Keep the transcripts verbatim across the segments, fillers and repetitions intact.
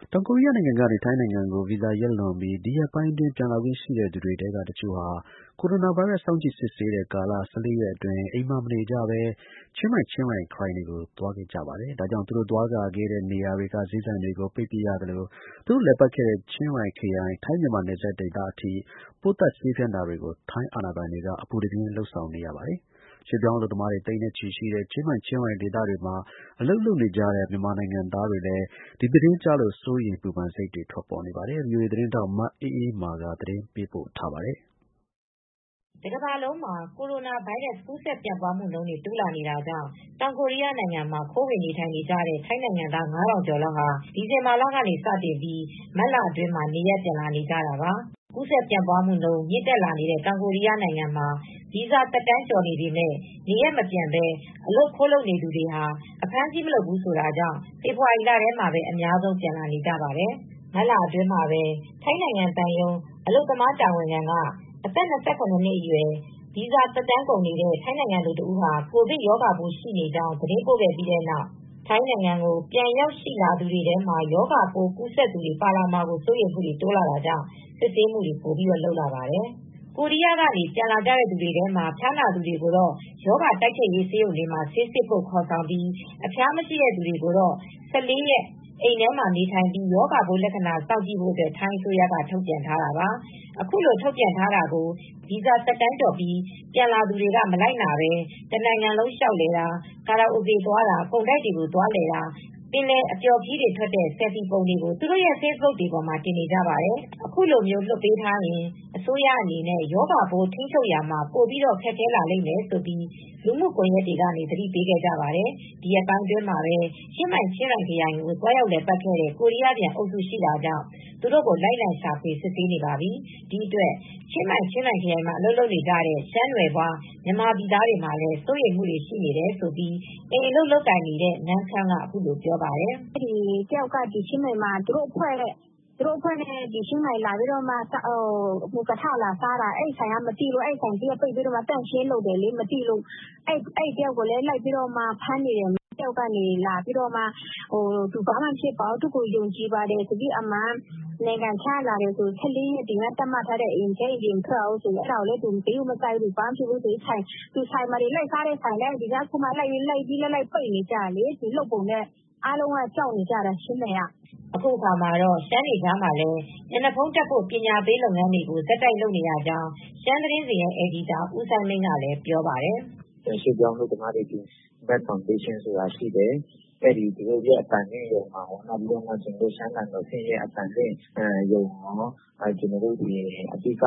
တောင်ကိုရီးယားနိုင်ငံကနေ ထိုင်းနိုင်ငံကို ဗီဇာရက်လွန်ပြီး ဒီရက်ပိုင်းအတွင်း ပြန်လာခွင့်ရှိတဲ့သူတွေထဲက တစ်ချို့ဟာ ကိုရိုနာဗိုင်းရပ်စ် စောင့်ကြည့်စစ်ဆေးတဲ့ကာလ ၁၄ ရက်အတွင်း အိမ်မှာ မနေကြဘဲ ချင်းမိုင် ချင်းရိုင်ခရိုင်တွေကို သွားခဲ့ကြပါတယ်။ ဒါကြောင့် သူတို့ သွားလာခဲ့တဲ့နေရာတွေက ဈေးဆိုင်တွေကို ပိတ်ပစ်ရသလို သူတို့ လည်ပတ်ခဲ့တဲ့ ချင်းရိုင်ခရိုင် ထိုင်းမြန်မာနယ်စပ်ဒေသအထိ ပိုးသတ်ဆေးဖြန်းတာတွေကို ထိုင်းအာဏာပိုင်တွေက အပူတပြင်း လုပ်ဆောင်နေရပါတယ်။ ရွှေ့ပြောင်းအလုပ်သမားတွေ သိန်းနဲ့ချီရှိတဲ့ ချင်းမိုင် ချင်းရိုင်ဒေသတွေမှာ အလုပ်လုပ်နေကြတဲ့ မြန်မာနိုင်ငံသားတွေလည်း ဒီသတင်းကြားလို့ စိုးရိမ်ပူပန်စိတ်တွေ ထွက်ပေါ်နေပါတယ်။ ဗွီအိုအေသတင်းထောက် မအေးအေးမာက သတင်းပေးပို့ထားပါတယ်။ တကမ္ဘာလုံးမှာ ကိုရိုနာဗိုင်းရပ်စ် ကူးစက်ပြန့်ပွားမှုနှုန်းတွေ တိုးလာနေတာကြောင့် တောင်ကိုရီးယားနိုင်ငံမှာ ခိုးဝင်နေထိုင်နေကြတဲ့ ထိုင်းနိုင်ငံသား ၅,၀၀၀ ကျော်လောက်ဟာ ဒီဇင်ဘာလကစတင်ပြီး မတ်လအတွင်းမှာ နေရပ်ပြန်လာနေကြတာပါ။ ကူးစက်ပြန့်ပွားမှုနှုန်း မြင့်တက်လာနေတဲ့ တောင်ကိုရီးယားနိုင်ငံမှာ ဗီဇာသက်တမ်းကျော်နေပေမဲ့ နေရပ်မပြန်ဘဲ အလုပ်ခိုးလုပ်နေသူတွေဟာ အဖမ်းဆီးမလုပ်ဘူးဆိုတာကြောင့် ဖေဖေါ်ဝါရီလထဲမှာပဲ အများဆုံးပြန်လာနေကြပါတယ်။ မတ်လအတွင်းမှာပဲ ထိုင်းနိုင်ငံသံရုံး အလုပ်သမားတာဝန်ခံက အသက် ၂၇ နှစ်အရွယ် ဗီဇာသက်တမ်းကုန်နေတဲ့ ထိုင်းနိုင်ငံသူတဦးဟာ ကိုဗစ်ရောဂါပိုးရှိနေကြောင်း သတင်းပို့ခဲ့ပြီးတဲ့နောက် ထိုင်းနိုင်ငံကို ပြန်ရောက်ရှိလာသူတွေထဲမှာ ရောဂါပိုးကူးစက်သူတွေ ပါလာမှာကို စိုးရိမ်မှုတွေ တိုးလာတာကြောင့် စစ်ဆေးမှုတွေ ပိုလုပ်လာပါတယ်။ ကိုရီးယားကနေ ပြန်လာကြတဲ့သူတွေထဲမှာ ဖျားနာသူတွေကိုတော့ ရောဂါတိုက်ဖျက်ရေးဆေးရုံတွေမှာ ဆေးစစ်ဖို့ ခေါ်ဆောင်ပြီး အဖျားမရှိတဲ့သူတွေကိုတော့ ၁၄ ရက် အိမ်ထဲမှာနေထိုင်ပြီး ရောဂါပိုးလက္ခဏာ စောင့်ကြည့်ဖို့ ထိုင်းအစိုးရက ထုတ်ပြန်ထားတာပါ။ အခုလို ထုတ်ပြန်ထားတာကို ဗီဇာသက်တမ်းကျော်ပြီး ပြန်လာသူတွေက မလိုက်နာဘဲ တနိုင်ငံလုံး လျှောက်လည်တာ ကာရာအိုကေသွားတာ ကုန်တိုက်တွေကို သွားလည်တာ ပင်လယ်အပျော်ခရီးတွေထွက်တဲ့ ဆယ်လ်ဖီပုံတွေကို သူတို့ရဲ့ Facebook တွေပေါ်မှာ တင်နေကြပါတယ်။ အခုလို လွှတ်ပေးထားရင် အစိုးရအနေနဲ့ ရောဂါပိုးထိန်းချုပ်ရာမှာ ပိုပြီးခက်ခဲလာလိမ့်မယ်လို့ လူမှုကွန်ရက်တွေကနေ သတိပေးခဲ့ကြပါတယ်။ ဒီရက်ပိုင်းအတွင်းမှာပဲ ချင်းမိုင် ချင်းရိုင်ခရိုင်ကို သွားရောက်လည်ပတ်ခဲ့တဲ့ ကိုရီးယားပြန်အုပ်စုရှိတာကြောင့် သူတို့ကို လိုက်လံရှာဖွေ စစ်ဆေးနေပါပြီ။ ဒီအတွက် ချင်းမိုင် ချင်းရိုင်ခရိုင်မှာ အလုပ်လုပ်နေကြတဲ့ ရှမ်းနွယ်ဖွား မြန်မာပြည်သားတွေမှာလည်း စိုးရိမ်မှုတွေ ရှိနေတယ်လို့ အိမ်အလုပ်လုပ်ကိုင်နေတဲ့ နန်းခမ်းက အခုလိုပြောပါတယ်။ "တယောက်က ချင်းမိုင်မှာ သူတို့အဖွဲ့နဲ့ ချင်းမိုင်လာပြီး ဟိုကထလာစားတာ အဲဒီဆိုင်က မသိလို့ ပိတ်ပြီး သန့်ရှင်းရေးလုပ်တယ် မသိလို့ အဲဒီတယောက်ကိုလည်း လိုက်ပြီးဖမ်းနေတယ်။ တယောက်ကလာပြီး သူဘာမှမဖြစ်ပါဘူး သူ့ကိုယုံကြည်ပါတယ် နိုင်ငံခြားကလာတယ်ဆိုပြီး ၁၄ ရက် သတ်မှတ်ထားတဲ့ အိမ်ထဲက အပြင်မထွက်ရဘူးဆိုပြီး အဲဒါကိုလည်း သူဂရုမစိုက်ဘူး ဘာမှမဖြစ်ဘူးဆိုပြီး ဆိုင်မှာလိုက်စားတဲ့ဆိုင်လည်း ဒီဘက်ကိုလိုက်ပြီး လိုက်ပိတ်နေကြတယ် သူလုပ်ပုံနဲ့ အားလုံးက ကြောက်နေကြတာ ချင်းမိုင်က။" အခုအခါမှာတော့ ရှမ်းတွေကြားမှာလည်း မျက်နှာဖုံးတပ်ဖို့ ပညာပေးလုပ်ငန်းတွေကို ဆက်တိုက်လုပ်နေရကြောင်း ရှမ်းသတင်းစဉ်ရဲ့ အယ်ဒီတာ ဦးစိုင်းမိန်းကလည်း ပြောပါတယ်။ "ရွှေ့ပြောင်းအလုပ်သမားတွေ Mat Foundation ဆိုတာရှိတယ်။ သူတို့ရဲ့ အသံလွှင့်ရုံမှာ ရှမ်းသံတော်ဆင့်ရဲ့ အသံလွှင့်ရုံမှာ အဓိကတော့ ပါးစပ်ပိတ်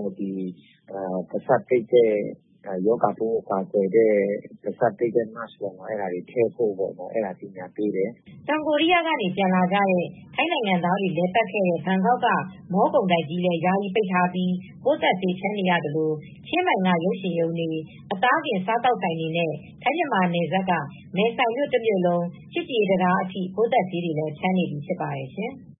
တဲ့ ရောဂါပိုးကို ကာကွယ်တဲ့ ပါးစပ်ပိတ်တဲ့ Mask တွေထည့်ဖို့ ပညာပေးတယ်။" တောင်ကိုရီးယားကနေ ပြန်လာကြတဲ့ ထိုင်းနိုင်ငံသားတွေ လည်ပတ်ခဲ့တဲ့ ဘန်ကောက်က မောကုန်တိုက်ကြီးလည်း ယာယီပိတ်ထားပြီး ပိုးသတ်ဆေးဖြန်းနေရသလို ချင်းမိုင်က ရုပ်ရှင်ရုံတွေ အသားကင်စားသောက်ဆိုင်တွေနဲ့ ထိုင်းမြန်မာနယ်စပ်က မယ်ဆိုင်မြို့တမြို့လုံး ချစ်ကြည်ရေးတံတားအထိ ပိုးသတ်ဆေးတွေလည်း ဖြန်းနေပြီဖြစ်ပါတယ်ရှင်။